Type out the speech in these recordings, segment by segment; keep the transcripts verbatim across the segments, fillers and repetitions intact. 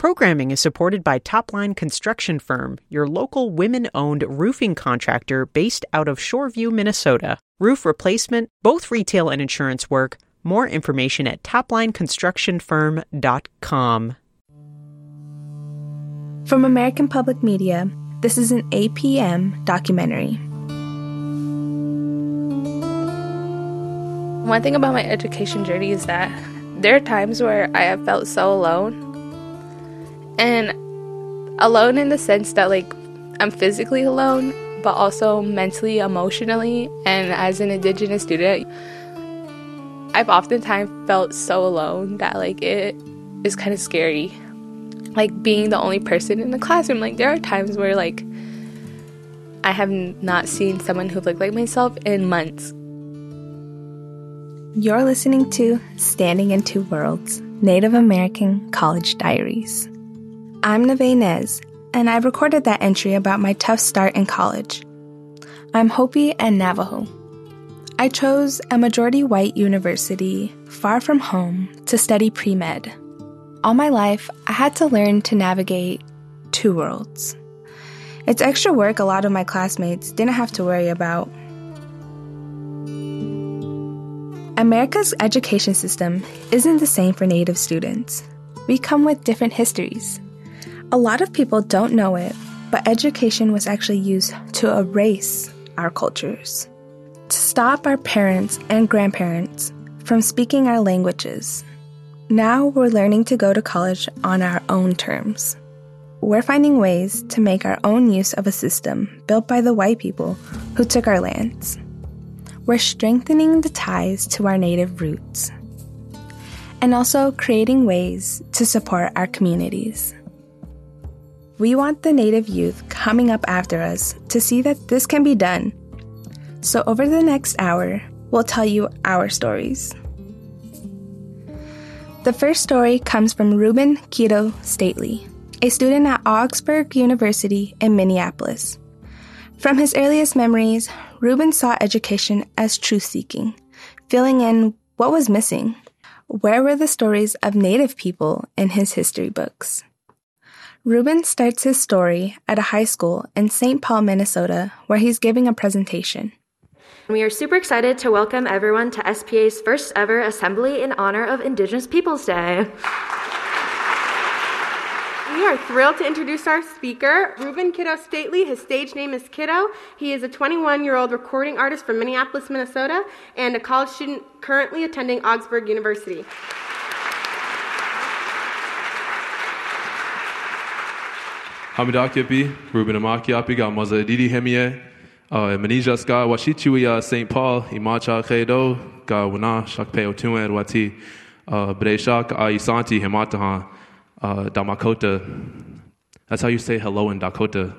Programming is supported by Topline Construction Firm, your local women-owned roofing contractor based out of Shoreview, Minnesota. Roof replacement, both retail and insurance work. More information at topline construction firm dot com. From American Public Media, this is an A P M documentary. One thing about my education journey is that there are times where I have felt so alone. And alone in the sense that, like, I'm physically alone, but also mentally, emotionally, and as an Indigenous student, I've oftentimes felt so alone that, like, it is kind of scary. Like, being the only person in the classroom. Like, there are times where, like, I have not seen someone who looked like myself in months. You're listening to Standing in Two Worlds, Native American College Diaries. I'm Neve Nez, and I recorded that entry about my tough start in college. I'm Hopi and Navajo. I chose a majority-white university far from home to study pre-med. All my life, I had to learn to navigate two worlds. It's extra work a lot of my classmates didn't have to worry about. America's education system isn't the same for Native students. We come with different histories. A lot of people don't know it, but education was actually used to erase our cultures, to stop our parents and grandparents from speaking our languages. Now we're learning to go to college on our own terms. We're finding ways to make our own use of a system built by the white people who took our lands. We're strengthening the ties to our Native roots, and also creating ways to support our communities. We want the Native youth coming up after us to see that this can be done. So over the next hour, we'll tell you our stories. The first story comes from Ruben Kito Stately, a student at Augsburg University in Minneapolis. From his earliest memories, Ruben saw education as truth-seeking, filling in what was missing. Where were the stories of Native people in his history books? Ruben starts his story at a high school in Saint Paul, Minnesota, where he's giving a presentation. We are super excited to welcome everyone to S P A's first ever assembly in honor of Indigenous Peoples Day. We are thrilled to introduce our speaker, Ruben Kito Stately. His stage name is Kito. He is a twenty-one-year-old recording artist from Minneapolis, Minnesota, and a college student currently attending Augsburg University. Hamidakiapi, Ruben Amakiapi, ga maza didi hemie, manija ska washichuia Saint Paul, imacha kedo, ga wana shakpeo tuen wati, breshak aisanti hemataha. Uh, Damakota. That's how you say hello in Dakota.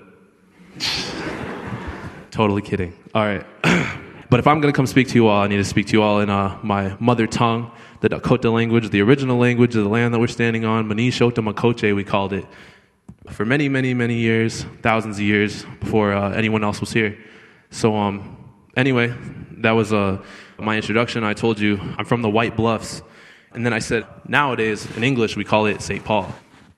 Totally kidding. All right. But if I'm going to come speak to you all, I need to speak to you all in uh, my mother tongue, the Dakota language, the original language of the land that we're standing on. Manishota Makoche, we called it. For many, many, many years, thousands of years before uh, anyone else was here. So um, anyway, that was uh, my introduction. I told you I'm from the White Bluffs. And then I said, nowadays, in English, we call it Saint Paul.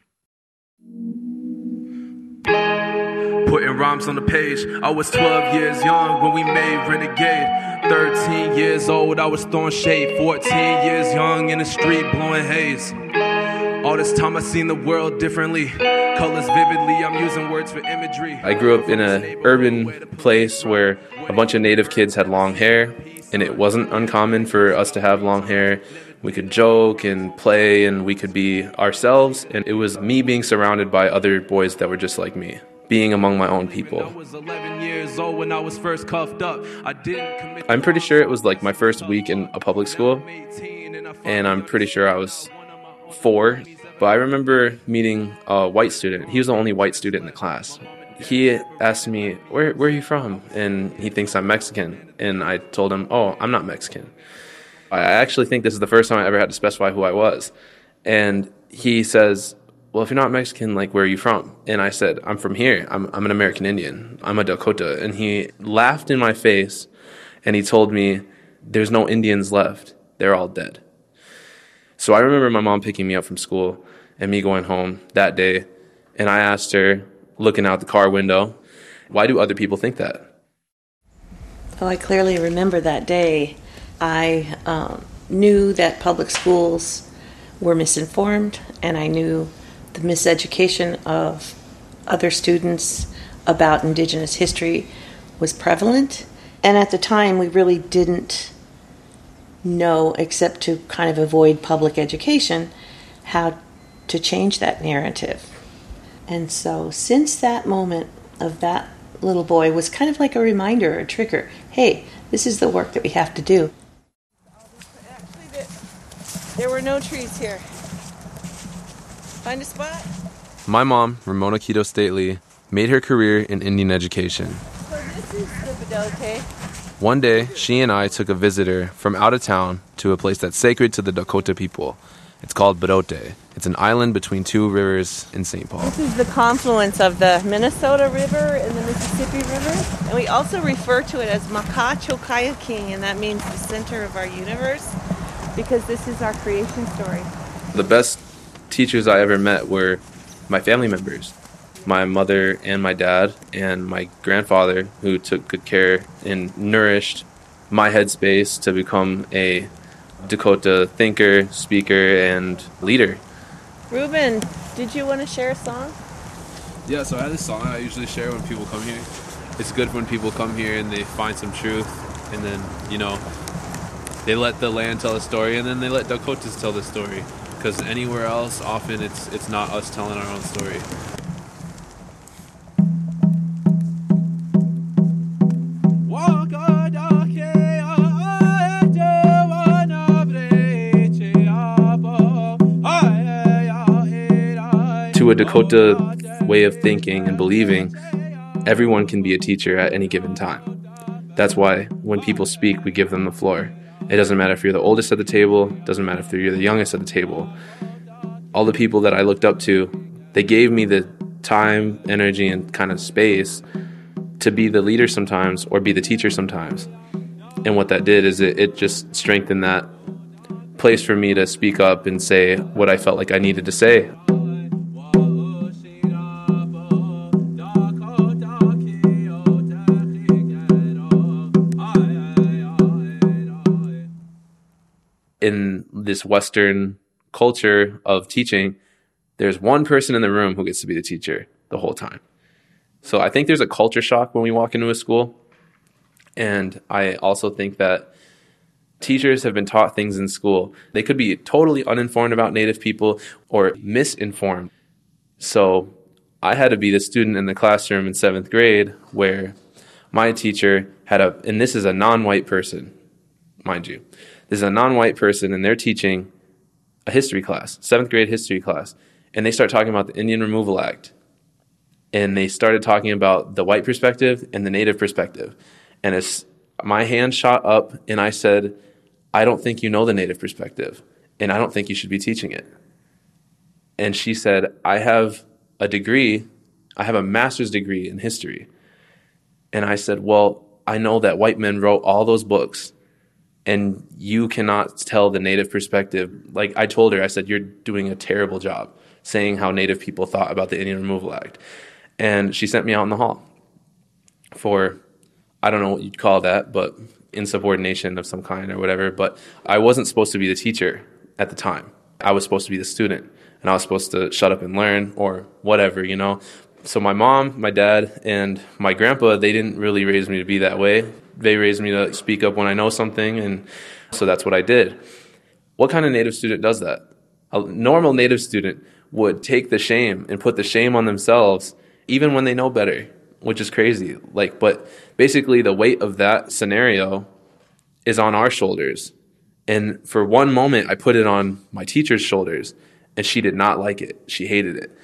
Putting rhymes on the page. I was twelve years young when we made Renegade. thirteen years old, I was throwing shade. fourteen years young in the street blowing haze. All this time I seen the world differently. Colors vividly, I'm using words for imagery. I grew up in an urban place where a bunch of Native kids had long hair. And it wasn't uncommon for us to have long hair. We could joke and play, and we could be ourselves. And it was me being surrounded by other boys that were just like me, being among my own people. I'm pretty sure it was like my first week in a public school, and I'm pretty sure I was four. But I remember meeting a white student. He was the only white student in the class. He asked me, where, where are you from? And he thinks I'm Mexican. And I told him, oh, I'm not Mexican. I actually think this is the first time I ever had to specify who I was. And he says, well, if you're not Mexican, like, where are you from? And I said, I'm from here. I'm, I'm an American Indian. I'm a Dakota. And he laughed in my face, and he told me, there's no Indians left. They're all dead. So I remember my mom picking me up from school, and me going home that day. And I asked her, looking out the car window, why do other people think that? Oh, I clearly remember that day. I um, knew that public schools were misinformed, and I knew the miseducation of other students about Indigenous history was prevalent. And at the time, we really didn't know, except to kind of avoid public education, how to change that narrative. And so since that moment of that little boy was kind of like a reminder, a trigger, hey, this is the work that we have to do. Actually, there were no trees here. Find a spot? My mom, Ramona Quito Stately, made her career in Indian education. So this is the Bedote. One day, she and I took a visitor from out of town to a place that's sacred to the Dakota people. It's called Bedote. It's an island between two rivers in Saint Paul. This is the confluence of the Minnesota River and the Mississippi River. And we also refer to it as Makachokaiaking, and that means the center of our universe, because this is our creation story. The best teachers I ever met were my family members, my mother and my dad and my grandfather, who took good care and nourished my headspace to become a Dakota thinker, speaker, and leader. Ruben, did you want to share a song? Yeah, so I have this song I usually share when people come here. It's good when people come here and they find some truth, and then, you know, they let the land tell a story, and then they let Dakotas tell the story. Because anywhere else, often it's it's not us telling our own story. To a Dakota way of thinking and believing, everyone can be a teacher at any given time. That's why when people speak, we give them the floor. It doesn't matter if you're the oldest at the table, it doesn't matter if you're the youngest at the table. All the people that I looked up to, they gave me the time, energy, and kind of space to be the leader sometimes or be the teacher sometimes. And what that did is it, it just strengthened that place for me to speak up and say what I felt like I needed to say. In this Western culture of teaching, there's one person in the room who gets to be the teacher the whole time. So I think there's a culture shock when we walk into a school. And I also think that teachers have been taught things in school. They could be totally uninformed about Native people or misinformed. So I had to be the student in the classroom in seventh grade where my teacher had a, and this is a non-white person, mind you. This is a non-white person, and they're teaching a history class, seventh grade history class. And they start talking about the Indian Removal Act. And they started talking about the white perspective and the Native perspective. And as my hand shot up, and I said, I don't think you know the Native perspective, and I don't think you should be teaching it. And she said, I have a degree, I have a master's degree in history. And I said, well, I know that white men wrote all those books, and you cannot tell the Native perspective. Like I told her, I said, you're doing a terrible job saying how Native people thought about the Indian Removal Act. And she sent me out in the hall for, I don't know what you'd call that, but insubordination of some kind or whatever. But I wasn't supposed to be the teacher at the time. I was supposed to be the student, and I was supposed to shut up and learn or whatever, you know. So my mom, my dad, and my grandpa, they didn't really raise me to be that way. They raised me to speak up when I know something, and so that's what I did. What kind of Native student does that? A normal Native student would take the shame and put the shame on themselves even when they know better, which is crazy. Like, but basically the weight of that scenario is on our shoulders. And for one moment, I put it on my teacher's shoulders, and she did not like it. She hated it.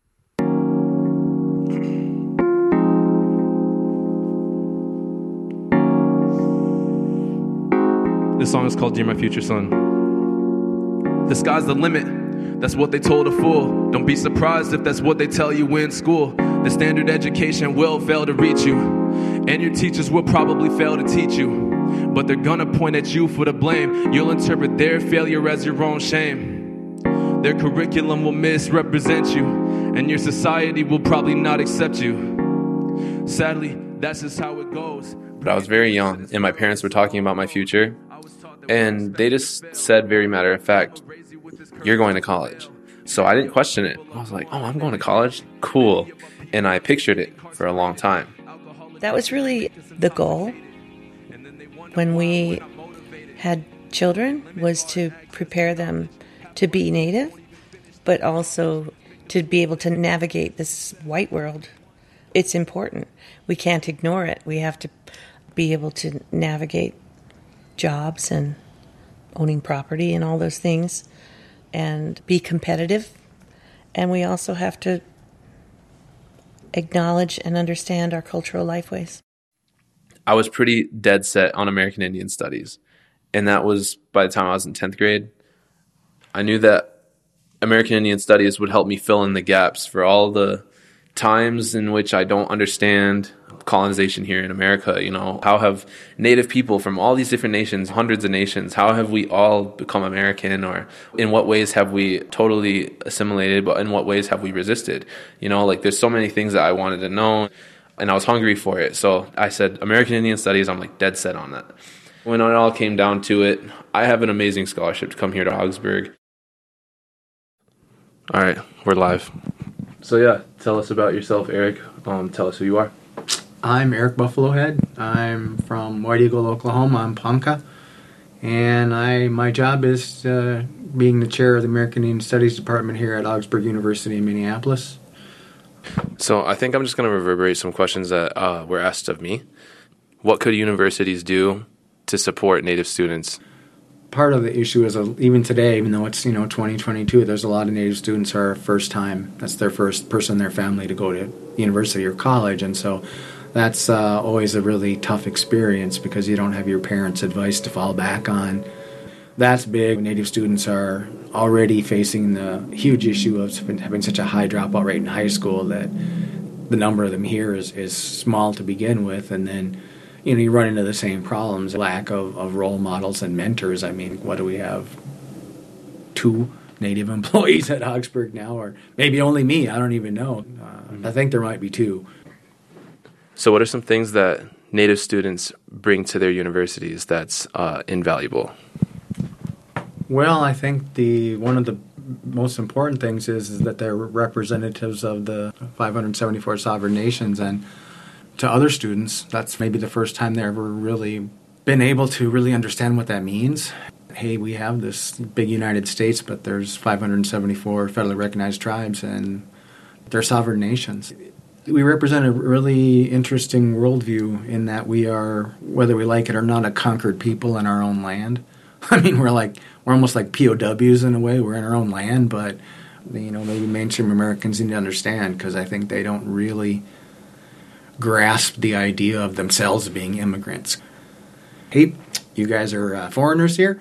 This song is called Dear My Future Son. The sky's the limit. That's what they told a fool. Don't be surprised if that's what they tell you in school. The standard education will fail to reach you, and your teachers will probably fail to teach you. But they're gonna point at you for the blame. You'll interpret their failure as your own shame. Their curriculum will misrepresent you, and your society will probably not accept you. Sadly, that's just how it goes. But I was very young, and my parents were talking about my future, and they just said very matter of fact, you're going to college. So I didn't question it. I was like, oh, I'm going to college? Cool. And I pictured it for a long time. That was really the goal when we had children, was to prepare them to be Native, but also to be able to navigate this white world. It's important. We can't ignore it. We have to be able to navigate jobs and owning property and all those things and be competitive. And we also have to acknowledge and understand our cultural lifeways. I was pretty dead set on American Indian Studies. And that was by the time I was in tenth grade. I knew that American Indian Studies would help me fill in the gaps for all the times in which I don't understand colonization here in America. You know, how have Native people from all these different nations, hundreds of nations, how have we all become American? Or in what ways have we totally assimilated, but in what ways have we resisted? You know, like there's so many things that I wanted to know, and I was hungry for it. So I said, American Indian Studies, I'm like dead set on that. When it all came down to it, I have an amazing scholarship to come here to Augsburg. All right, we're live. So yeah, tell us about yourself, Eric. Um, tell us who you are. I'm Eric Buffalohead. I'm from White Eagle, Oklahoma. I'm Ponca. And I my job is uh, being the chair of the American Indian Studies Department here at Augsburg University in Minneapolis. So I think I'm just going to reverberate some questions that uh, were asked of me. What could universities do to support Native students? Part of the issue is, uh, even today, even though it's, you know, twenty twenty-two, there's a lot of Native students who are first time. That's their first person in their family to go to university or college. And so that's uh, always a really tough experience because you don't have your parents' advice to fall back on. That's big. Native students are already facing the huge issue of having such a high dropout rate in high school that the number of them here is, is small to begin with. And then, you know, you run into the same problems, lack of, of role models and mentors. I mean, what do we have? Two Native employees at Augsburg now, or maybe only me. I don't even know. Uh, mm-hmm. I think there might be two. So what are some things that Native students bring to their universities that's uh, invaluable? Well, I think the one of the most important things is, is that they're representatives of the five hundred seventy-four sovereign nations, and to other students, that's maybe the first time they've ever really been able to really understand what that means. Hey, we have this big United States, but there's five hundred seventy-four federally recognized tribes, and they're sovereign nations. We represent a really interesting worldview in that we are, whether we like it or not, a conquered people in our own land. I mean, we're like we're almost like P O Ws in a way. We're in our own land, but you know, maybe mainstream Americans need to understand, because I think they don't really grasp the idea of themselves being immigrants. Hey, you guys are uh, foreigners here,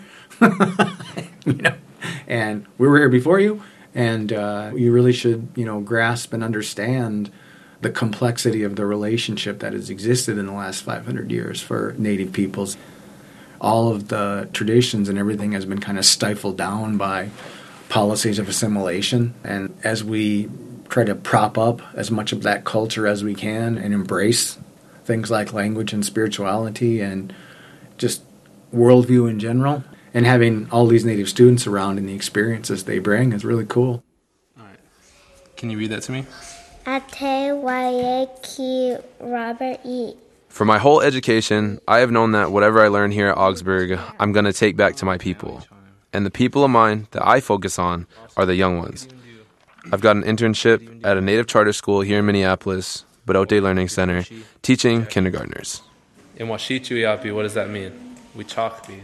you know, and we were here before you, and uh, you really should, you know, grasp and understand the complexity of the relationship that has existed in the last five hundred years for Native peoples. All of the traditions and everything has been kind of stifled down by policies of assimilation, and as we try to prop up as much of that culture as we can and embrace things like language and spirituality and just worldview in general, and having all these Native students around and the experiences they bring is really cool. All right. Can you read that to me? Ate waye ki Robert E. For my whole education, I have known that whatever I learn here at Augsburg, I'm going to take back to my people. And the people of mine that I focus on are the young ones. I've got an internship at a Native charter school here in Minneapolis, Badote Learning Center, teaching kindergartners. In Washichu Yapi, what does that mean? We chakpi.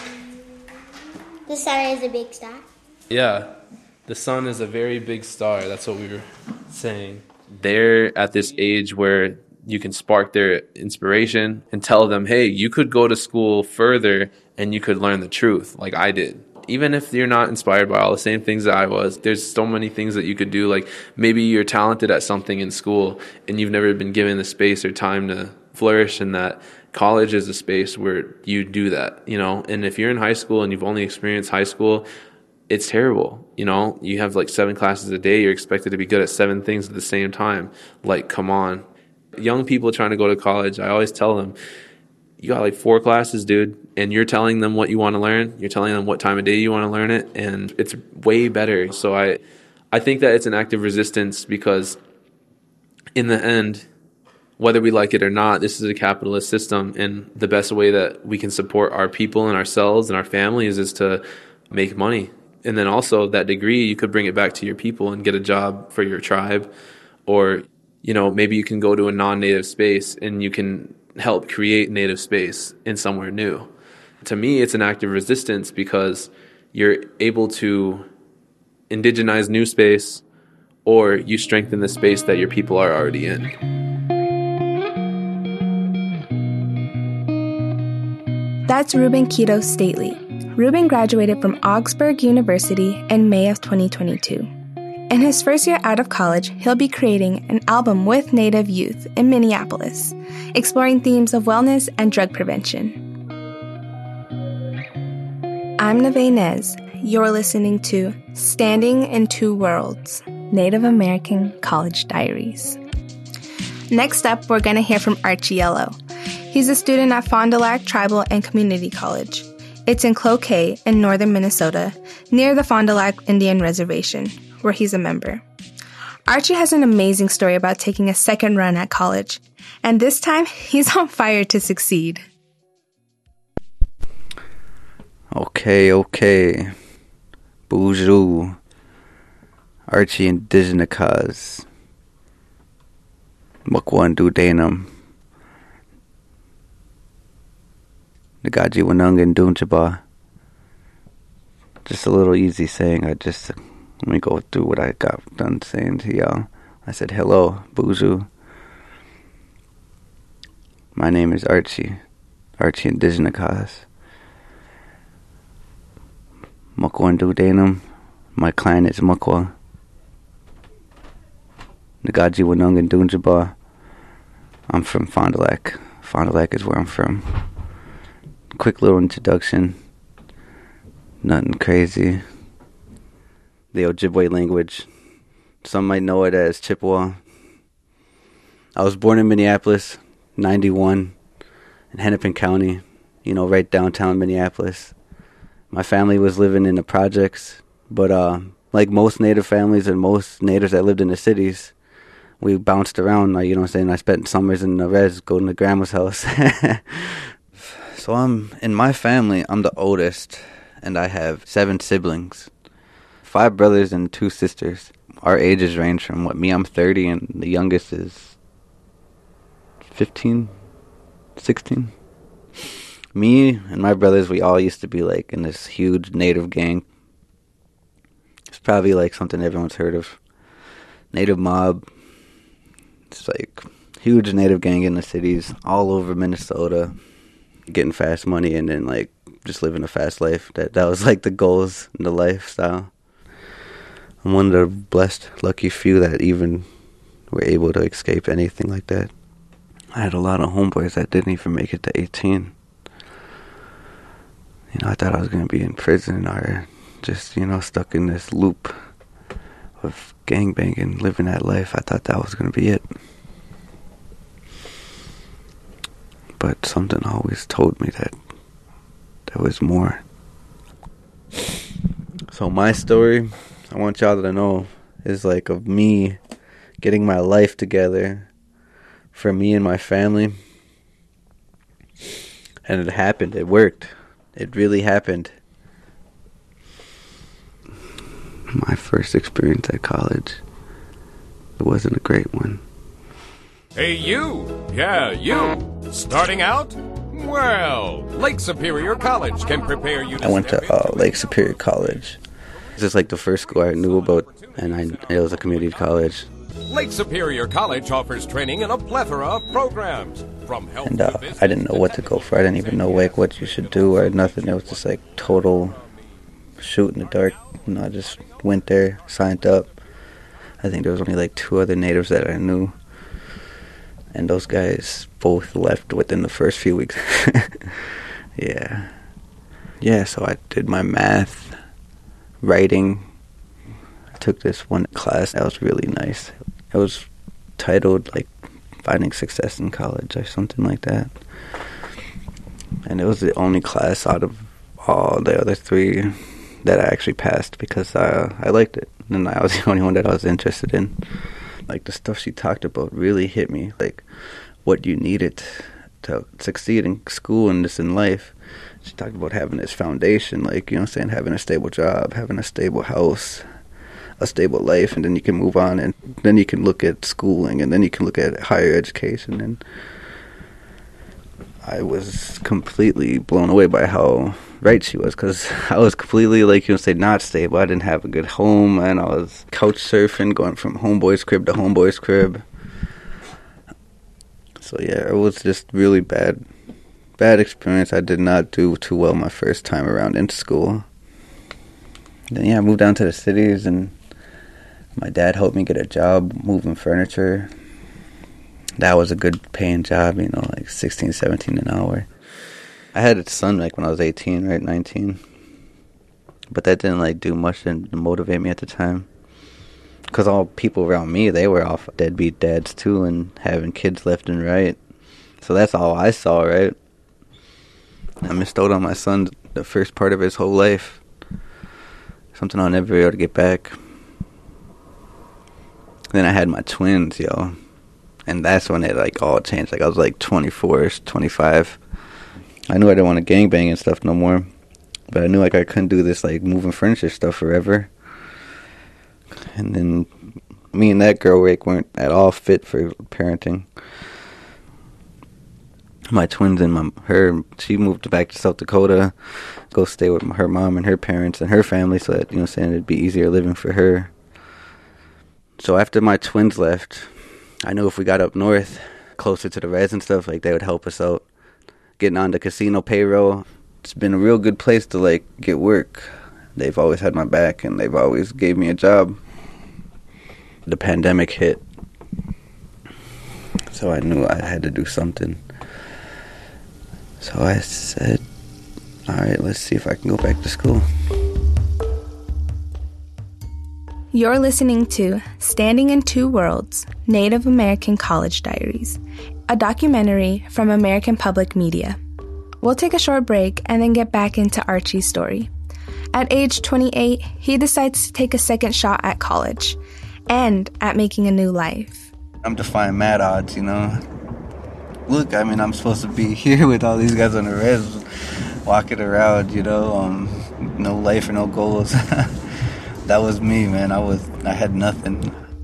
The sun is a big star? Yeah, the sun is a very big star. That's what we were saying. They're at this age where you can spark their inspiration and tell them, hey, you could go to school further and you could learn the truth like I did. Even if you're not inspired by all the same things that I was, there's so many things that you could do. Like maybe you're talented at something in school and you've never been given the space or time to flourish, in that college is a space where you do that, you know. And if you're in high school and you've only experienced high school, it's terrible. You know, you have like seven classes a day. You're expected to be good at seven things at the same time. Like, come on. Young people trying to go to college, I always tell them, you got like four classes, dude, and you're telling them what you want to learn. You're telling them what time of day you want to learn it, and it's way better. So I, I think that it's an act of resistance because in the end, whether we like it or not, this is a capitalist system, and the best way that we can support our people and ourselves and our families is to make money. And then also that degree, you could bring it back to your people and get a job for your tribe, or, you know, maybe you can go to a non-native space and you can help create native space in somewhere new. To me, it's an act of resistance because you're able to indigenize new space, or you strengthen the space that your people are already in. That's Ruben Quito Stately. Ruben graduated from Augsburg University in May of twenty twenty-two. In his first year out of college, he'll be creating an album with Native youth in Minneapolis, exploring themes of wellness and drug prevention. I'm Neve Nez. You're listening to Standing in Two Worlds, Native American College Diaries. Next up, we're going to hear from Archie Yellow. He's a student at Fond du Lac Tribal and Community College. It's in Cloquet in northern Minnesota, near the Fond du Lac Indian Reservation, where he's a member. Archie has an amazing story about taking a second run at college, and this time he's on fire to succeed. Okay, okay. Bonjour. Archie Indigenous. Mukwandu Danum. Nagaji Wanungan Dunjaba. Just a little easy saying. I just, let me go through what I got done saying to y'all. I said, hello, Buju. My name is Archie. Archie Indigenous. Mukwandu Danum. My clan is Mukwa. Nagaji Wanungan Dunjaba. I'm from Fond du Lac. Fond du Lac is where I'm from. Quick little introduction. Nothing crazy. The Ojibwe language. Some might know it as Chippewa. I was born in Minneapolis, ninety-one, in Hennepin County, you know, right downtown Minneapolis. My family was living in the projects, but uh, like most Native families and most natives that lived in the cities, we bounced around, like, you know what I'm saying? I spent summers in the res, going to grandma's house. So I'm, in my family, I'm the oldest, and I have seven siblings. Five brothers and two sisters. Our ages range from, what, me, I'm thirty, and the youngest is fifteen, sixteen. Me and my brothers, we all used to be, like, in this huge Native gang. It's probably, like, something everyone's heard of. Native mob. It's, like, huge Native gang in the cities all over Minnesota. Getting fast money and then, like, just living a fast life. That that was, like, the goals and the lifestyle. I'm one of the blessed, lucky few that even were able to escape anything like that. I had a lot of homeboys that didn't even make it to eighteen. You know, I thought I was going to be in prison or just, you know, stuck in this loop of gangbanging, living that life. I thought that was going to be it. But something always told me that there was more. So my story, I want y'all to know, is like of me getting my life together for me and my family. And it happened. It worked. It really happened. My first experience at college, it wasn't a great one. Hey, you! Yeah, you! Starting out? Well, Lake Superior College can prepare you to... I went to uh, Lake Superior College. This is like the first school I knew about, and I, it was a community college. Lake Superior College offers training in a plethora of programs. From health and uh, I didn't know what to go for. I didn't even know like what you should do or nothing. It was just like total shoot in the dark. You know, I just went there, signed up. I think there was only like two other natives that I knew. And those guys both left within the first few weeks. Yeah. Yeah, so I did my math, writing. I took this one class that was really nice. It was titled like Finding Success in College or something like that. And it was the only class out of all the other three that I actually passed because I, I liked it. And I was the only one that I was interested in. Like, the stuff she talked about really hit me. Like, what you needed to succeed in school and this in life. She talked about having this foundation, like, you know what I'm saying, having a stable job, having a stable house, a stable life, and then you can move on, and then you can look at schooling, and then you can look at higher education. And I was completely blown away by how right she was, because I was completely, like, you know, say, not stable. I didn't have a good home, and I was couch surfing, going from homeboy's crib to homeboy's crib. So yeah, it was just really bad, bad experience. I did not do too well my first time around into school. Then yeah, I moved down to the cities, and my dad helped me get a job moving furniture. That was a good paying job, you know, like sixteen, seventeen an hour. I had a son like when I was eighteen, right, nineteen. But that didn't like do much to motivate me at the time. Because all people around me, they were off deadbeat dads too and having kids left and right. So that's all I saw, right? I missed out on my son the first part of his whole life. Something I'll never be able to get back. Then I had my twins, yo. And that's when it like all changed. Like I was like twenty-four, twenty-five. I knew I didn't want to gangbang and stuff no more. But I knew like I couldn't do this like moving furniture stuff forever. And then me and that girl like weren't at all fit for parenting. My twins and my her, she moved back to South Dakota, go stay with her mom and her parents and her family, so that, you know what I'm saying, it'd be easier living for her. So after my twins left, I knew if we got up north, closer to the res and stuff, like they would help us out. Getting on the casino payroll, it's been a real good place to like get work. They've always had my back and they've always gave me a job. The pandemic hit, so I knew I had to do something. So I said, all right, let's see if I can go back to school. You're listening to Standing in Two Worlds, Native American College Diaries, a documentary from American Public Media. We'll take a short break and then get back into Archie's story. At age twenty-eight, he decides to take a second shot at college and at making a new life. I'm defying mad odds, you know. Look, I mean, I'm supposed to be here with all these guys on the res, walking around, you know, um, no life or no goals. That was me, man. I was, I had nothing.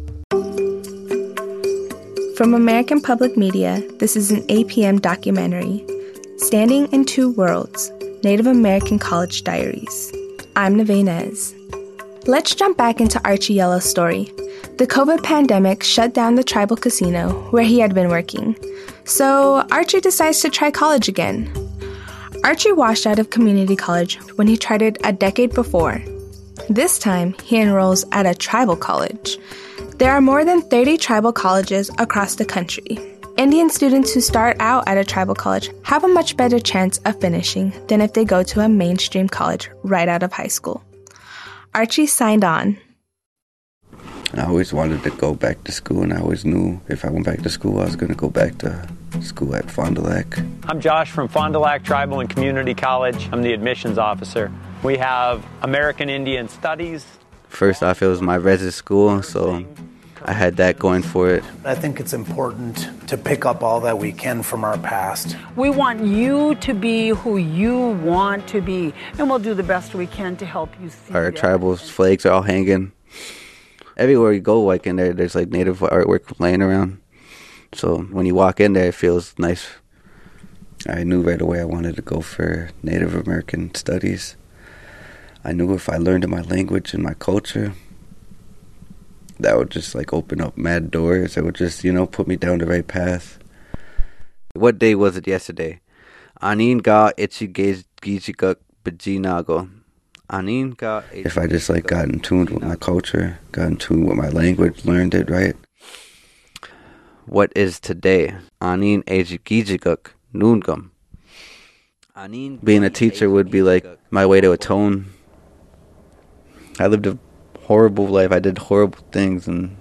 From American Public Media, this is an A P M documentary, Standing in Two Worlds, Native American College Diaries. I'm Nevainez. Let's jump back into Archie Yellow's story. The COVID pandemic shut down the tribal casino where he had been working. So Archie decides to try college again. Archie washed out of community college when he tried it a decade before. This time, he enrolls at a tribal college. There are more than thirty tribal colleges across the country. Indian students who start out at a tribal college have a much better chance of finishing than if they go to a mainstream college right out of high school. Archie signed on. I always wanted to go back to school, and I always knew if I went back to school, I was going to go back to school at Fond du Lac. I'm Josh from Fond du Lac Tribal and Community College. I'm the admissions officer. We have American Indian Studies. First off, it was my resident school, so I had that going for it. I think it's important to pick up all that we can from our past. We want you to be who you want to be, and we'll do the best we can to help you see Our that. tribal flags are all hanging. Everywhere you go, like in there, there's like native artwork laying around. So when you walk in there, it feels nice. I knew right away I wanted to go for Native American studies. I knew if I learned my language and my culture, that would just like open up mad doors. It would just, you know, put me down the right path. What day was it yesterday? Anin ga ichigejiguk bajinago. Anin ga. If I just like got in tune with my culture, got in tune with my language, learned it right. What is today? Anin ejigejiguk nungam. Being a teacher would be like my way to atone. I lived a horrible life. I did horrible things, and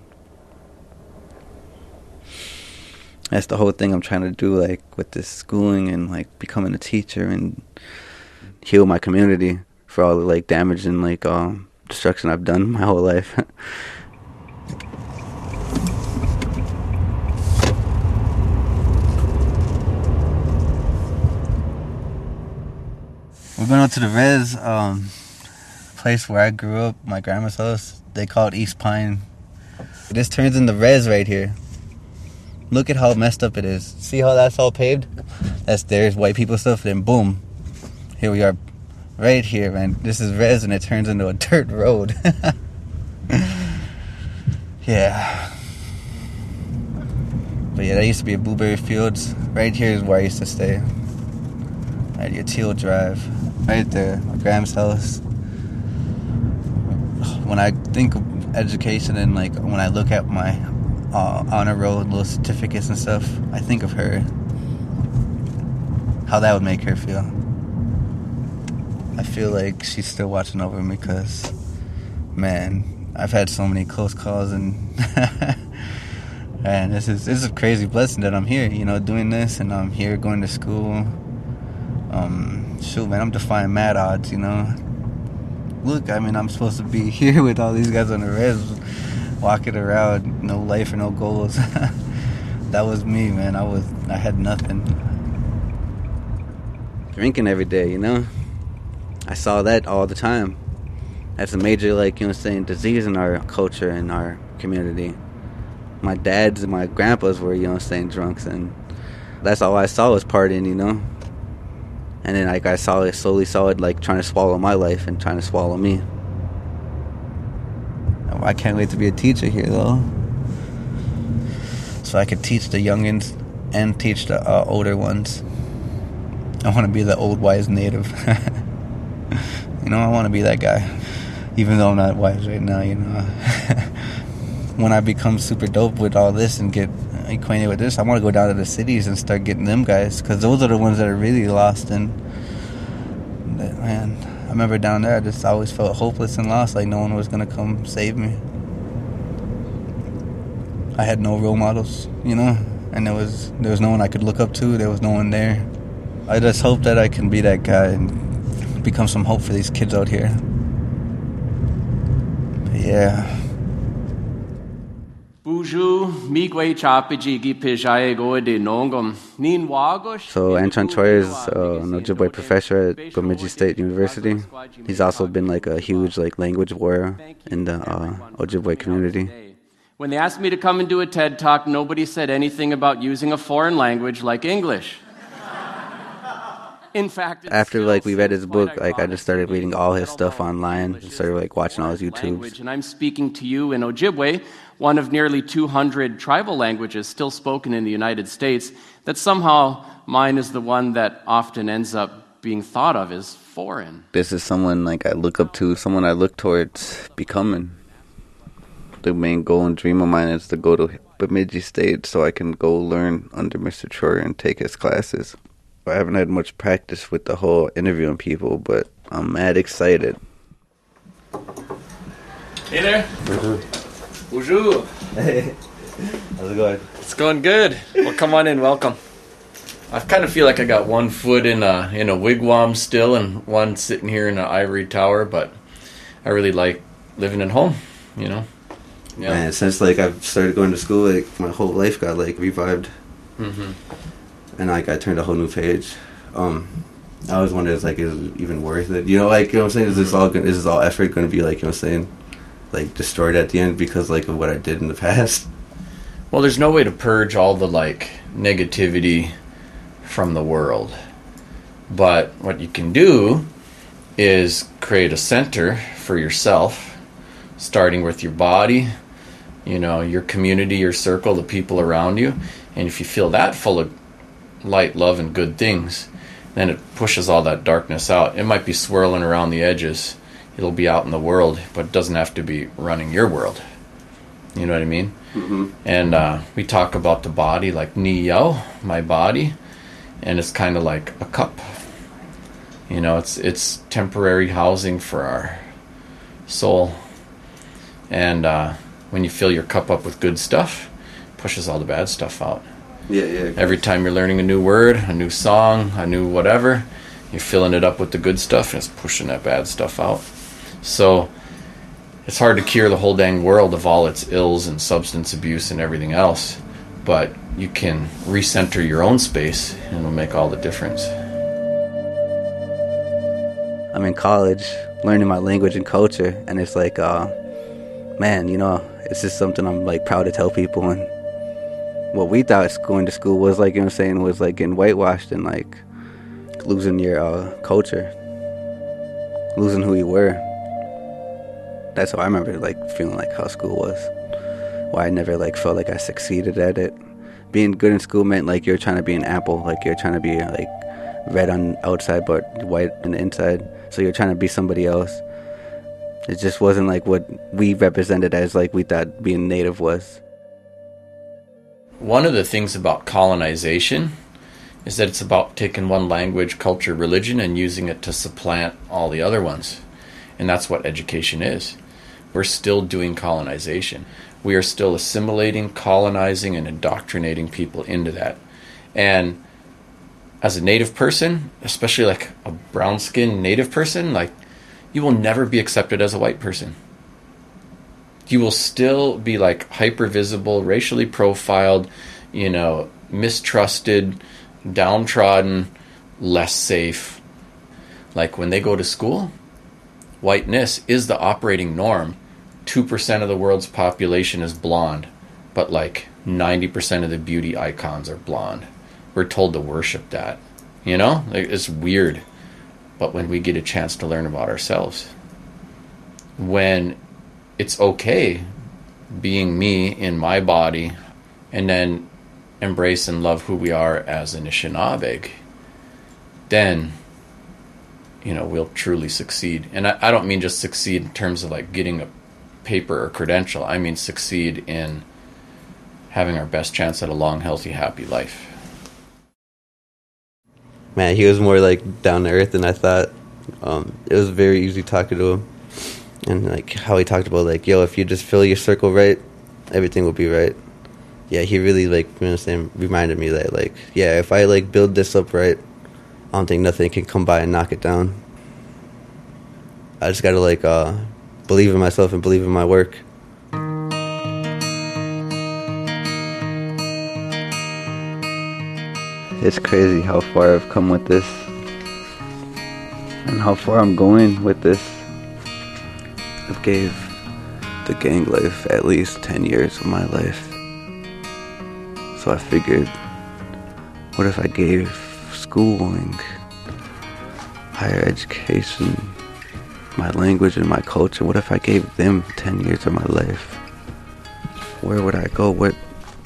that's the whole thing I'm trying to do, like, with this schooling and, like, becoming a teacher and heal my community for all the, like, damage and, like, um, destruction I've done my whole life. We're going out to the res, um, place where I grew up, my grandma's house. They call it East Pine. This turns into res right here. Look at how messed up it is. See how that's all paved? That's there's white people stuff, then boom. Here we are right here, man. This is res and it turns into a dirt road. Yeah. But yeah, that used to be a blueberry fields. Right here is where I used to stay. At your Teal Drive. Right there, my grandma's house. When I think of education and like when I look at my uh, honor roll, little certificates and stuff, I think of her. How that would make her feel. I feel like she's still watching over me because, man, I've had so many close calls and and this is this is a crazy blessing that I'm here, you know, doing this and I'm here going to school. Um, shoot, man, I'm defying mad odds, you know. Look, I mean, I'm supposed to be here with all these guys on the res, walking around, no life or no goals. That was me, man. I was, I had nothing. Drinking every day, you know. I saw that all the time. That's a major, like, you know, saying disease in our culture and our community. My dads and my grandpas were, you know, saying drunks, and that's all I saw was partying, you know. And then, like, I saw it, slowly saw it, like, trying to swallow my life and trying to swallow me. I can't wait to be a teacher here, though. So I could teach the youngins and teach the uh, older ones. I want to be the old, wise native. You know, I want to be that guy. Even though I'm not wise right now, you know. When I become super dope with all this and get acquainted with this, I want to go down to the cities and start getting them guys, because those are the ones that are really lost. And man, I remember down there I just always felt hopeless and lost, like no one was going to come save me. I had no role models, you know, and there was there was no one I could look up to. There was no one there. I just hope that I can be that guy and become some hope for these kids out here. But yeah. So Antron Choi is uh, an Ojibwe professor at Bemidji State University. He's also been like a huge like language warrior in the uh, Ojibwe community. When they asked me to come and do a TED Talk, nobody said anything about using a foreign language like English. In fact, after like we read his book, like I just started reading all his stuff online and started like watching all his YouTubes. And I'm speaking to you in Ojibwe, one of nearly two hundred tribal languages still spoken in the United States, that somehow mine is the one that often ends up being thought of as foreign. This is someone like I look up to, someone I look towards becoming. The main goal and dream of mine is to go to Bemidji State so I can go learn under Mister Troyer and take his classes. I haven't had much practice with the whole interviewing people, but I'm mad excited. Hey there. Mm-hmm. Bonjour. Hey. How's it going? It's going good. Well, come on in. Welcome. I kind of feel like I got one foot in a in a wigwam still, and one sitting here in an ivory tower. But I really like living at home. You know. Yeah. Man, since like I've started going to school, like my whole life got like revived. Mm-hmm. And like I turned a whole new page. Um, I always wondered, is like, is it even worth it? You know, like you know what I'm saying? Is this all is this all effort going to be like you know what I'm saying, like destroyed at the end because like of what I did in the past? Well, there's no way to purge all the like negativity from the world, but what you can do is create a center for yourself, starting with your body, you know, your community, your circle, the people around you, and if you feel that full of light, love, and good things, then it pushes all that darkness out. It might be swirling around the edges. It'll be out in the world, but it doesn't have to be running your world. You know what I mean? Mm-hmm. And uh, we talk about the body like Ni-Yo, my body, and it's kind of like a cup. You know, it's it's temporary housing for our soul. And uh, when you fill your cup up with good stuff, it pushes all the bad stuff out. Yeah, yeah. Every time you're learning a new word, a new song, a new whatever, you're filling it up with the good stuff and it's pushing that bad stuff out. So it's hard to cure the whole dang world of all its ills and substance abuse and everything else, but you can recenter your own space and it'll make all the difference. I'm in college learning my language and culture, and it's like, uh, man, you know, it's just something I'm like proud to tell people. And what we thought going to school was like, you know what I'm saying, was like getting whitewashed and like losing your uh, culture, losing who you were. That's how I remember like feeling like how school was. Why I never like felt like I succeeded at it. Being good in school meant like you're trying to be an apple, like you're trying to be like red on the outside but white on the inside. So you're trying to be somebody else. It just wasn't like what we represented as like we thought being native was. One of the things about colonization is that it's about taking one language, culture, religion, and using it to supplant all the other ones. And that's what education is. We're still doing colonization. We are still assimilating, colonizing, and indoctrinating people into that. And as a native person, especially like a brown-skinned native person, like you will never be accepted as a white person. You will still be like hyper-visible, racially profiled, you know, mistrusted, downtrodden, less safe. Like when they go to school, whiteness is the operating norm. two percent of the world's population is blonde, but like ninety percent of the beauty icons are blonde. We're told to worship that, you know? Like, it's weird. But when we get a chance to learn about ourselves, when it's okay being me in my body, and then embrace and love who we are as an Anishinaabe, then, you know, we'll truly succeed. And I, I don't mean just succeed in terms of like getting a paper or credential. I mean succeed in having our best chance at a long, healthy, happy life. Man, he was more like down to earth than I thought. Um, it was very easy talking to him. And like how he talked about like, yo, if you just fill your circle right, everything will be right. Yeah, he really like, you know what I'm saying, reminded me that like, yeah, if I like build this up right, I don't think nothing can come by and knock it down. I just gotta like uh, believe in myself and believe in my work. It's crazy how far I've come with this and how far I'm going with this. I've gave the gang life at least ten years of my life. So I figured, what if I gave schooling, higher education, my language and my culture, what if I gave them ten years of my life? Where would I go? What,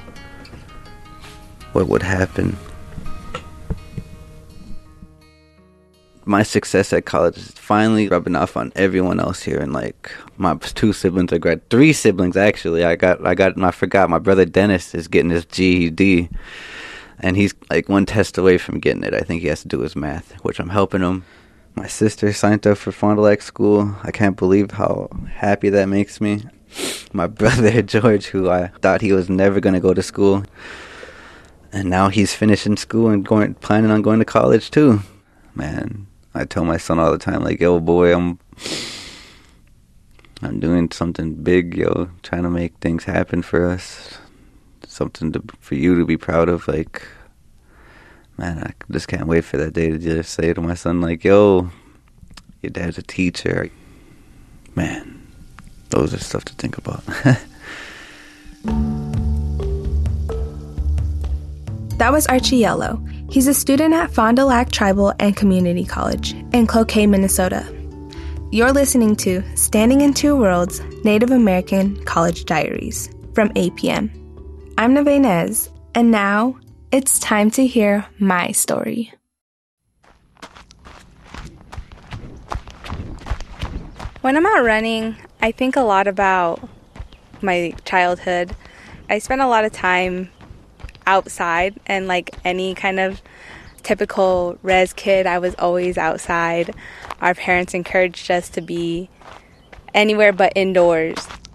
what would happen? My success at college is finally rubbing off on everyone else here, and like my two siblings are grad, three siblings actually. I got, I got, I forgot. My brother Dennis is getting his G E D, and he's like one test away from getting it. I think he has to do his math, which I'm helping him. My sister signed up for Fond du Lac School. I can't believe how happy that makes me. My brother George, who I thought he was never gonna go to school, and now he's finishing school and going, planning on going to college too. Man. I tell my son all the time, like, yo, boy, I'm I'm doing something big, yo, trying to make things happen for us, something to, for you to be proud of. Like, man, I just can't wait for that day to just say to my son, like, yo, your dad's a teacher. Man, those are stuff to think about. That was Archie Yellow. He's a student at Fond du Lac Tribal and Community College in Cloquet, Minnesota. You're listening to Standing in Two Worlds, Native American College Diaries from A P M. I'm Neve Nez, and now it's time to hear my story. When I'm out running, I think a lot about my childhood. I spent a lot of time outside, and like any kind of typical res kid, I was always outside. Our parents encouraged us to be anywhere but indoors.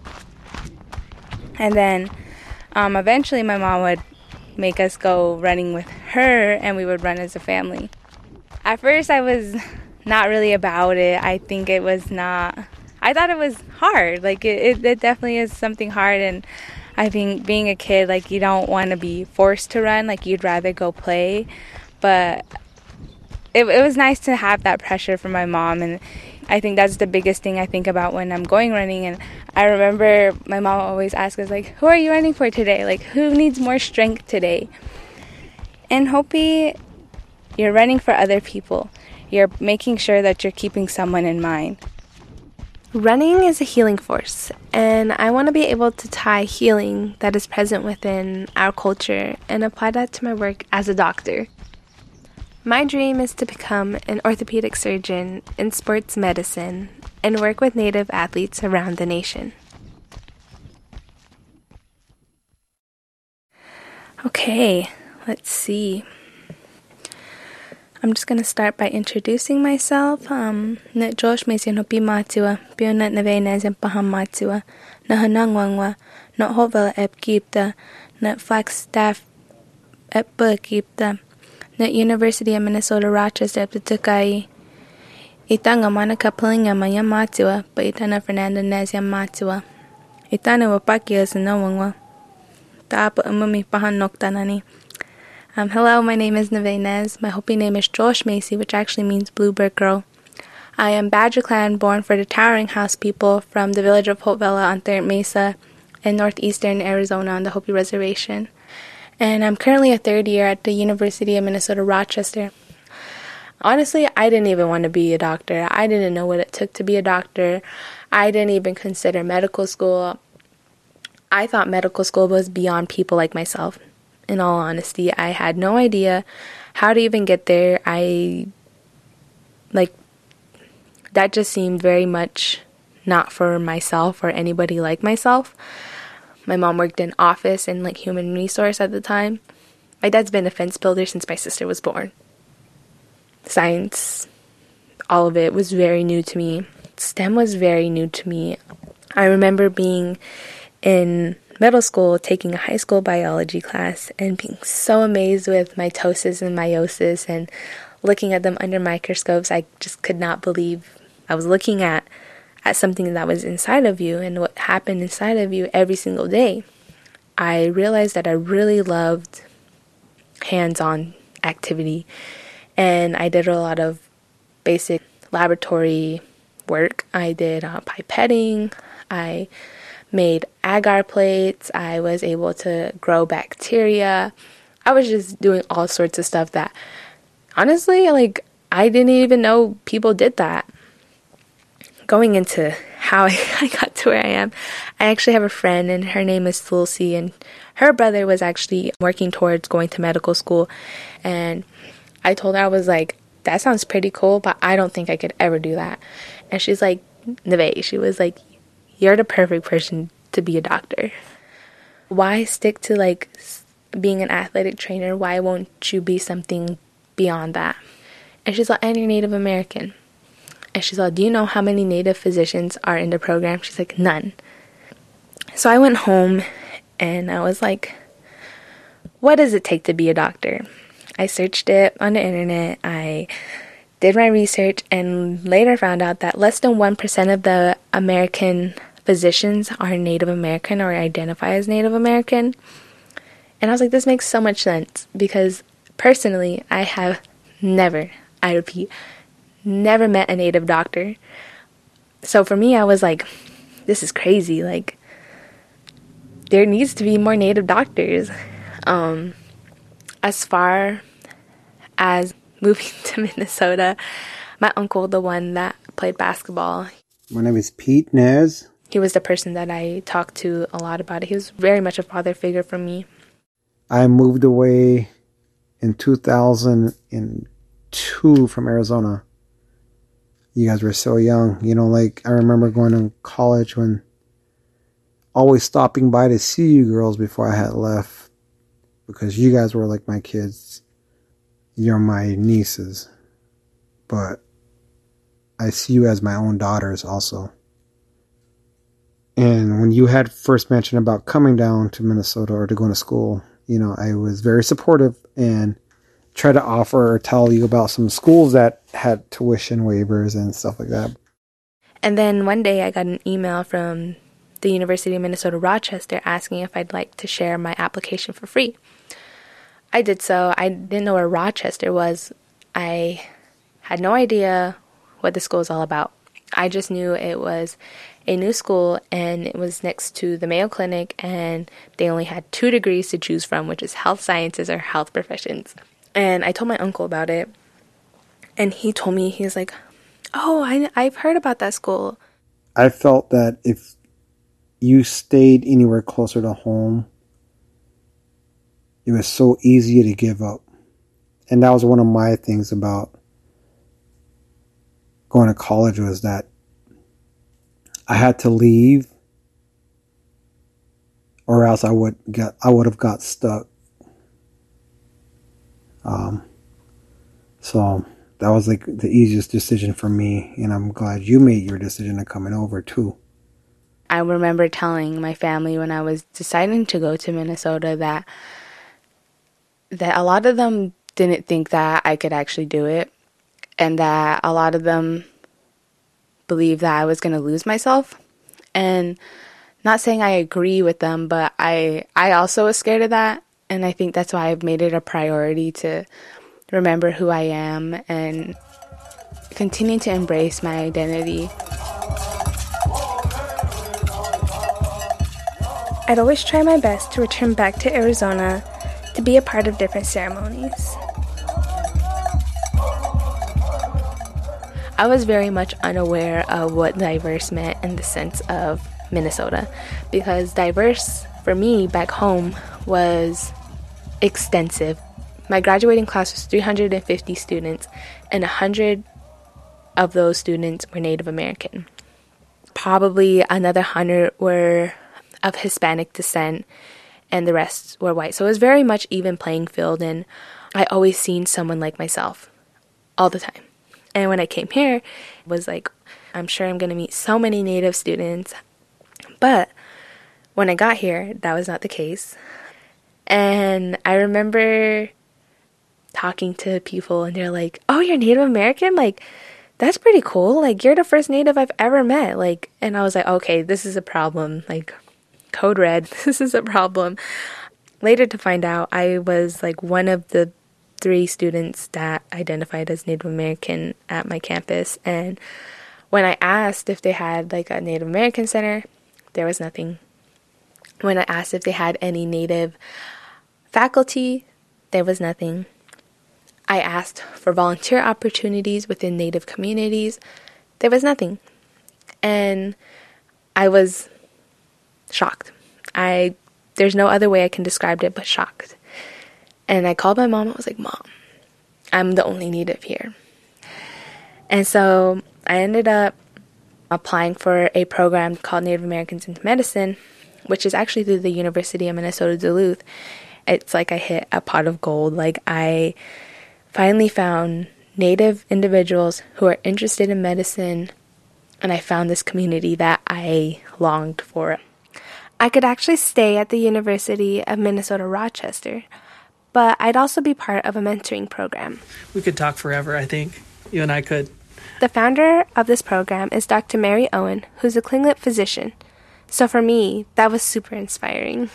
And then um, eventually my mom would make us go running with her, and we would run as a family. At first I was not really about it. I think it was not, I thought it was hard. Like it, it, it definitely is something hard, and I think being a kid, like you don't want to be forced to run, like you'd rather go play. But it, it was nice to have that pressure from my mom, and I think that's the biggest thing I think about when I'm going running. And I remember my mom always asks us, like, who are you running for today? Like, who needs more strength today? And Hopi, you're running for other people. You're making sure that you're keeping someone in mind. Running is a healing force, and I want to be able to tie healing that is present within our culture and apply that to my work as a doctor. My dream is to become an orthopedic surgeon in sports medicine and work with Native athletes around the nation. Okay, let's see. I'm just going to start by introducing myself. Um, Net Josh Mason Hopi Matua, Pionat Navenas and Paham Matua, Nahanangwangwa, Not Hovel Ep Gipta, Net Flagstaff Ep Gipta. Net University of Minnesota Rochester at Tukai. Itanga Monica Pilinga Maya Matua, but Itana Fernanda Nazia Matua. Itana Wapakia Sanawangwa. Tapa Umumi Pahan Noktanani. Um, hello, my name is Neve Nez. My Hopi name is Josh Macy, which actually means Bluebird Girl. I am Badger Clan, born for the Towering House people from the village of Hope Vela on Third Mesa in northeastern Arizona on the Hopi Reservation. And I'm currently a third year at the University of Minnesota Rochester. Honestly, I didn't even want to be a doctor. I didn't know what it took to be a doctor. I didn't even consider medical school. I thought medical school was beyond people like myself. In all honesty, I had no idea how to even get there. I, like, that just seemed very much not for myself or anybody like myself. My mom worked in office and like human resource at the time. My dad's been a fence builder since my sister was born. Science, all of it was very new to me. STEM was very new to me. I remember being in middle school taking a high school biology class and being so amazed with mitosis and meiosis and looking at them under microscopes. I just could not believe I was looking at at something that was inside of you and what happened inside of you every single day. I realized that I really loved hands-on activity, and I did a lot of basic laboratory work. I did uh, pipetting, I made agar plates, I was able to grow bacteria. I was just doing all sorts of stuff that, honestly, like, I didn't even know people did that. Going into how I got to where I am, I actually have a friend, and her name is Tulsi, and her brother was actually working towards going to medical school, and I told her, I was like, that sounds pretty cool, but I don't think I could ever do that. And she's like, Neve, she was like, you're the perfect person to be a doctor. Why stick to like being an athletic trainer? Why won't you be something beyond that? And she's like, and you're Native American. And she's like, do you know how many Native physicians are in the program? She's like, none. So I went home and I was like, what does it take to be a doctor? I searched it on the internet. I did my research and later found out that less than one percent of the American physicians are Native American or identify as Native American. And I was like, this makes so much sense because personally, I have never, I repeat, never met a Native doctor. So for me, I was like, this is crazy. Like, there needs to be more Native doctors. Um, as far as moving to Minnesota, my uncle, the one that played basketball. My name is Pete Nez. He was the person that I talked to a lot about it. He was very much a father figure for me. I moved away in two thousand two from Arizona. You guys were so young. You know, like, I remember going to college when always stopping by to see you girls before I had left. Because you guys were like my kids. You're my nieces. But I see you as my own daughters also. And when you had first mentioned about coming down to Minnesota or to going to school, you know, I was very supportive and tried to offer or tell you about some schools that had tuition waivers and stuff like that. And then one day I got an email from the University of Minnesota Rochester asking if I'd like to share my application for free. I did so. I didn't know where Rochester was. I had no idea what the school was all about. I just knew it was a new school and it was next to the Mayo Clinic, and they only had two degrees to choose from, which is health sciences or health professions. And I told my uncle about it, and he told me, he was like, oh, I, I've heard about that school. I felt that if you stayed anywhere closer to home, it was so easy to give up. And that was one of my things about going to college, was that I had to leave or else I would get I would have got stuck. Um so that was like the easiest decision for me, and I'm glad you made your decision of coming over too. I remember telling my family when I was deciding to go to Minnesota that that a lot of them didn't think that I could actually do it, and that a lot of them believed that I was going to lose myself. And not saying I agree with them, but I I also was scared of that, and I think that's why I've made it a priority to remember who I am and continue to embrace my identity. I'd always try my best to return back to Arizona to be a part of different ceremonies. I was very much unaware of what diverse meant in the sense of Minnesota, because diverse for me back home was extensive. My graduating class was three hundred fifty students, and one hundred of those students were Native American. Probably another one hundred were of Hispanic descent, and the rest were white. So it was very much even playing field, and I always seen someone like myself all the time. And when I came here, it was like, I'm sure I'm going to meet so many Native students. But when I got here, that was not the case. And I remember talking to people, and they're like, oh, you're Native American? Like, that's pretty cool. Like, you're the first Native I've ever met. Like, and I was like, okay, this is a problem. Like, code red, this is a problem. Later to find out, I was like one of the three students that identified as Native American at my campus. And when I asked if they had like a Native American center, there was nothing. When I asked if they had any Native faculty, there was nothing. I asked for volunteer opportunities within Native communities. There was nothing. And I was shocked. I there's no other way I can describe it but shocked. And I called my mom. I was like, Mom, I'm the only Native here. And so I ended up applying for a program called Native Americans into Medicine, which is actually through the University of Minnesota Duluth. It's like I hit a pot of gold. Like, I finally found Native individuals who are interested in medicine, and I found this community that I longed for. I could actually stay at the University of Minnesota Rochester, but I'd also be part of a mentoring program. We could talk forever, I think. You and I could. The founder of this program is Doctor Mary Owen, who's a Tlingit physician. So for me, that was super inspiring.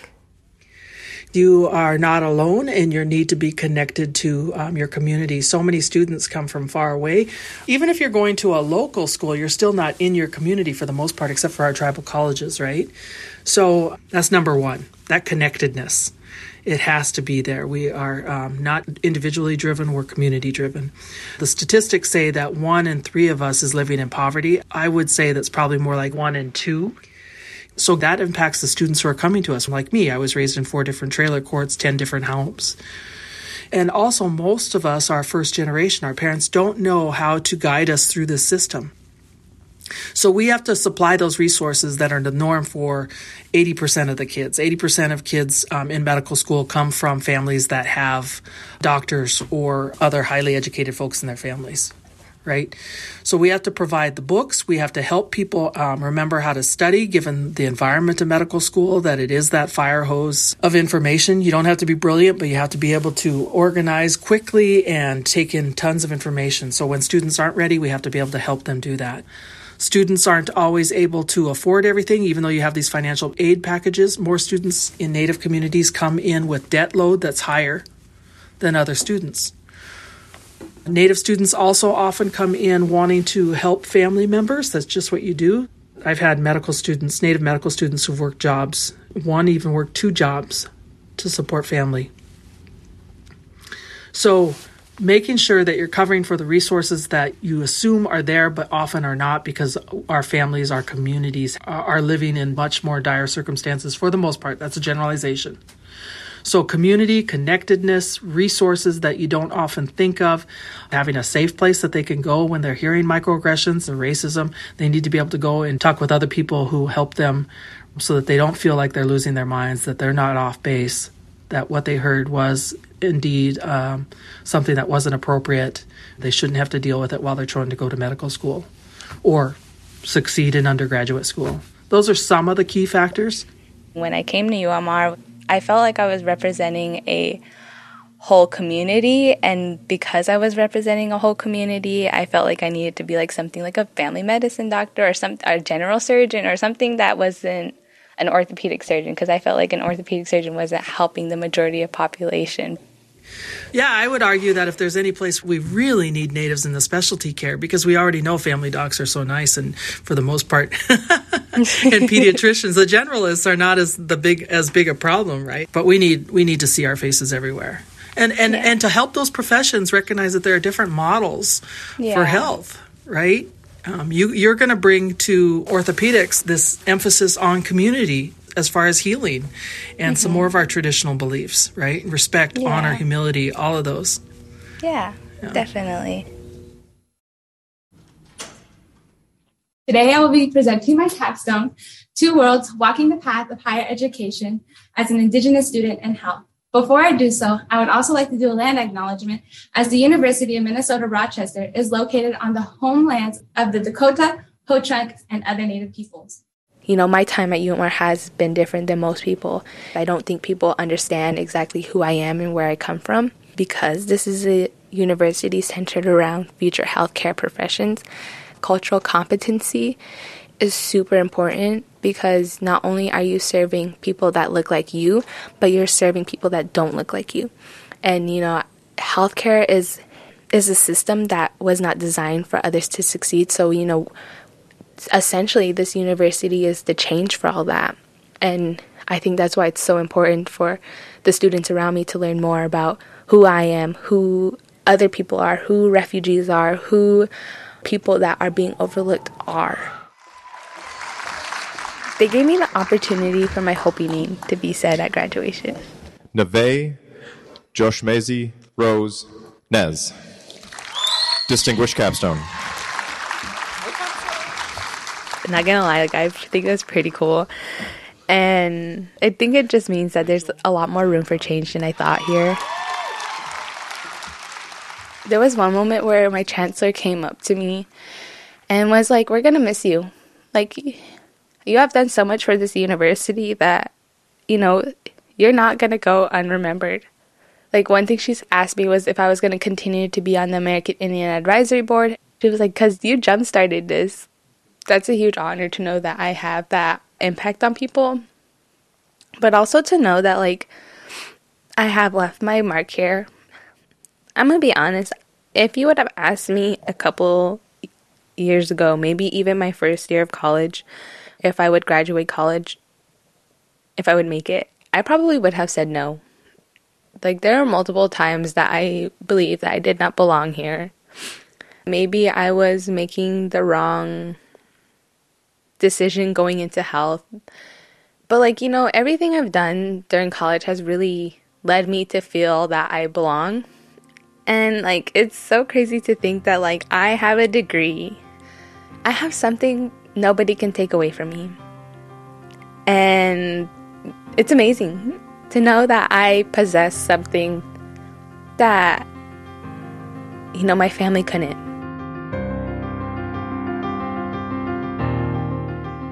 You are not alone in your need to be connected to um, your community. So many students come from far away. Even if you're going to a local school, you're still not in your community for the most part, except for our tribal colleges, right? So that's number one, that connectedness. It has to be there. We are um, not individually driven, we're community driven. The statistics say that one in three of us is living in poverty. I would say that's probably more like one in two. So that impacts the students who are coming to us. Like me, I was raised in four different trailer courts, ten different homes. And also, most of us are first generation. Our parents don't know how to guide us through this system. So we have to supply those resources that are the norm for eighty percent of the kids. eighty percent of kids um, in medical school come from families that have doctors or other highly educated folks in their families. right? So we have to provide the books. We have to help people um, remember how to study, given the environment of medical school, that it is that fire hose of information. You don't have to be brilliant, but you have to be able to organize quickly and take in tons of information. So when students aren't ready, we have to be able to help them do that. Students aren't always able to afford everything, even though you have these financial aid packages. More students in Native communities come in with debt load that's higher than other students. Native students also often come in wanting to help family members. That's just what you do. I've had medical students, Native medical students who've worked jobs. One even worked two jobs to support family. So making sure that you're covering for the resources that you assume are there but often are not, because our families, our communities are living in much more dire circumstances for the most part. That's a generalization. So community, connectedness, resources that you don't often think of, having a safe place that they can go when they're hearing microaggressions and racism. They need to be able to go and talk with other people who help them so that they don't feel like they're losing their minds, that they're not off base, that what they heard was indeed um, something that wasn't appropriate. They shouldn't have to deal with it while they're trying to go to medical school or succeed in undergraduate school. Those are some of the key factors. When I came to U M R, I felt like I was representing a whole community, and because I was representing a whole community, I felt like I needed to be like something like a family medicine doctor or some a general surgeon or something that wasn't an orthopedic surgeon, because I felt like an orthopedic surgeon wasn't helping the majority of population. Yeah, I would argue that if there's any place we really need natives in the specialty care, because we already know family docs are so nice, and for the most part, and pediatricians, the generalists are not as the big as big a problem, right? But we need we need to see our faces everywhere, and and yeah. and to help those professions recognize that there are different models yeah. for health, right? Um, you you're going to bring to orthopedics this emphasis on community as far as healing and mm-hmm. some more of our traditional beliefs, right? Respect, yeah. honor, humility, all of those. Yeah, yeah, definitely. Today I will be presenting my capstone, Two Worlds, Walking the Path of Higher Education as an Indigenous Student in Health. Before I do so, I would also like to do a land acknowledgement, as the University of Minnesota Rochester is located on the homelands of the Dakota, Ho-Chunk, and other Native peoples. You know, my time at U M R has been different than most people. I don't think people understand exactly who I am and where I come from, because this is a university centered around future healthcare professions. Cultural competency is super important, because not only are you serving people that look like you, but you're serving people that don't look like you. And, you know, healthcare is is a system that was not designed for others to succeed. So, you know, essentially this university is the change for all that. And I think that's why it's so important for the students around me to learn more about who I am, who other people are, who refugees are, who people that are being overlooked are. They gave me the opportunity for my Hopi name to be said at graduation. Neve Joshmezi Rose Nez. Distinguished capstone. Not gonna lie, like, I think that's pretty cool. And I think it just means that there's a lot more room for change than I thought here. There was one moment where my chancellor came up to me and was like, "We're gonna miss you. Like, you have done so much for this university that, you know, you're not gonna go unremembered." Like, one thing she's asked me was if I was gonna continue to be on the American Indian Advisory Board. She was like, "'Cause you jump-started this." That's a huge honor to know that I have that impact on people. But also to know that, like, I have left my mark here. I'm going to be honest. If you would have asked me a couple years ago, maybe even my first year of college, if I would graduate college, if I would make it, I probably would have said no. Like, there are multiple times that I believe that I did not belong here. Maybe I was making the wrong decision going into health. But, like, you know, everything I've done during college has really led me to feel that I belong. And, like, it's so crazy to think that, like, I have a degree. I have something nobody can take away from me. And it's amazing to know that I possess something that, you know, my family couldn't.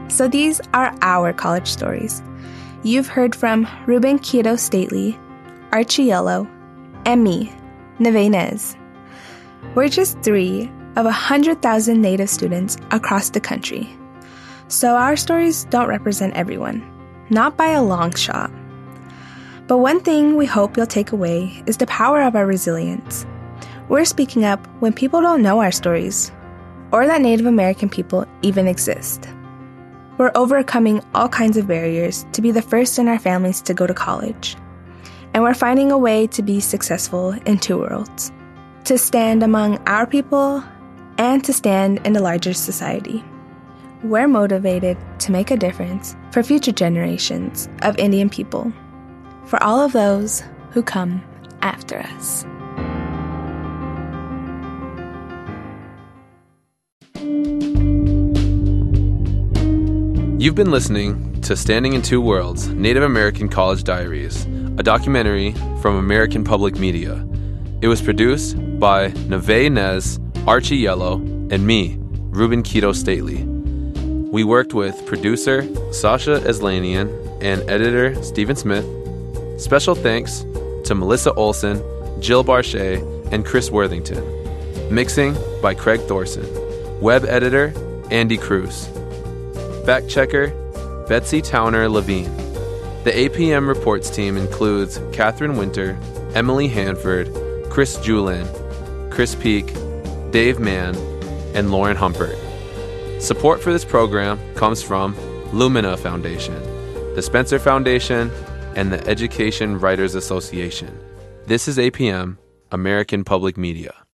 So these are our college stories. You've heard from Ruben Quito Stately, Archie Yellow, and me, Neve Nez. We're just three of one hundred thousand Native students across the country. So our stories don't represent everyone, not by a long shot. But one thing we hope you'll take away is the power of our resilience. We're speaking up when people don't know our stories, or that Native American people even exist. We're overcoming all kinds of barriers to be the first in our families to go to college. And we're finding a way to be successful in two worlds, to stand among our people and to stand in the larger society. We're motivated to make a difference for future generations of Indian people, for all of those who come after us. You've been listening to Standing in Two Worlds, Native American College Diaries, a documentary from American Public Media. It was produced by Neve Nez, Archie Yellow, and me, Ruben Quito Stately. We worked with producer Sasha Eslanian and editor Stephen Smith. Special thanks to Melissa Olson, Jill Barchet, and Chris Worthington. Mixing by Craig Thorson. Web editor Andy Cruz. Fact checker Betsy Towner Levine. The A P M reports team includes Catherine Winter, Emily Hanford, Chris Julin, Chris Peak, Dave Mann, and Lauren Humpert. Support for this program comes from Lumina Foundation, the Spencer Foundation, and the Education Writers Association. This is A P M, American Public Media.